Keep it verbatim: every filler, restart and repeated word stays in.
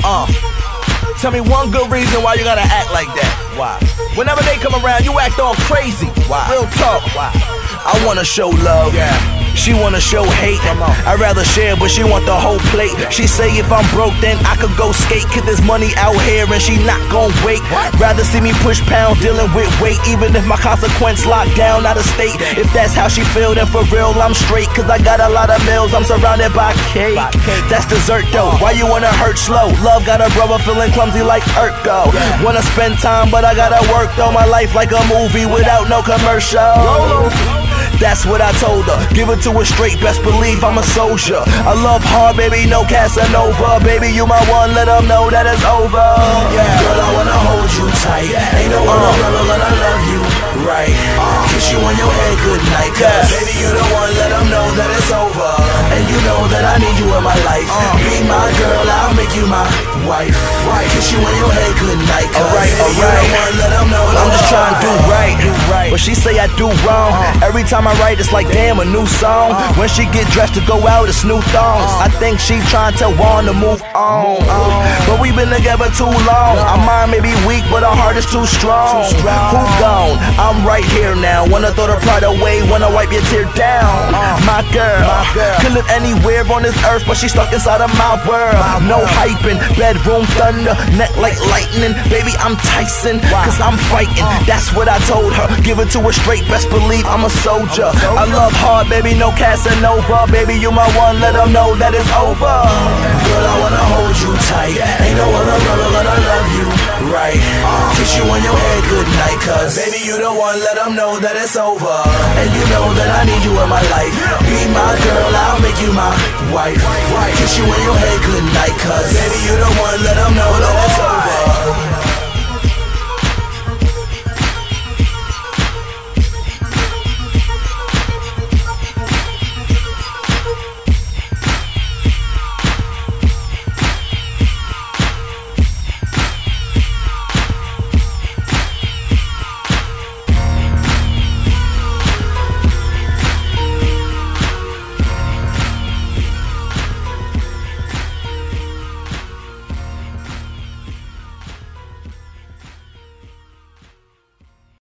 Uh, tell me one good reason why you gotta act like that. Why? Whenever they come around, you act all crazy. Why? Real talk. Why? I wanna show love. Yeah. She wanna show hate. I'd rather share, but she want the whole plate. She say if I'm broke, then I could go skate. Cause there's money out here and she not gon' wait. Rather see me push pound, dealing with weight. Even if my consequence locked down out of state. If that's how she feel, then for real I'm straight. Cause I got a lot of meals, I'm surrounded by cake. That's dessert though, why you wanna hurt slow? Love got a brother feeling clumsy like Urko. Wanna spend time, but I gotta work though. My life like a movie without no commercial. That's what I told her, give it to her straight, best believe I'm a soldier. I love hard, baby, no Casanova. Baby, you my one, let them know that it's over. Yeah. Girl, I wanna hold you tight. Ain't no one uh. around gonna love you right. uh. Kiss you on your head, good night. Cause yes. baby, you the one, let them know that it's over. And you know that I need you in my life. uh. Be my girl, I'll make you my wife. Right. Kiss you on your head, good night. Cause alright, baby, alright. you the one, let them know. I'm just trying to do right, do right. But she say I do wrong. uh. Every time I write, it's like damn, a new song. uh. When she get dressed to go out, it's new thongs. uh. I think she trying to want to move on. uh. But we been together too long. Our mind may be weak, but our heart is too strong. Too strong. Who gone? I'm right here now. Wanna throw the pride away, wanna wipe your tear down. uh. My girl, my girl could live anywhere on this earth, but she's stuck inside of my world. My no world. Hyping, bedroom thunder, neck like lightning. Baby, I'm Tyson, cause I'm fighting. uh. That's what I told her, give it to her straight, best believe I'm a soldier. I love hard, baby, no Casanova. Baby, you my one, let them know that it's over. Girl, I wanna hold you tight. Ain't no other brother gonna love you right. uh, Kiss you on your head, good night. Cause baby, you the one, let them know that it's over. And you know that I need you in my life. Be my girl, I'll make you my wife. Kiss you on your head, good night. Cause baby, you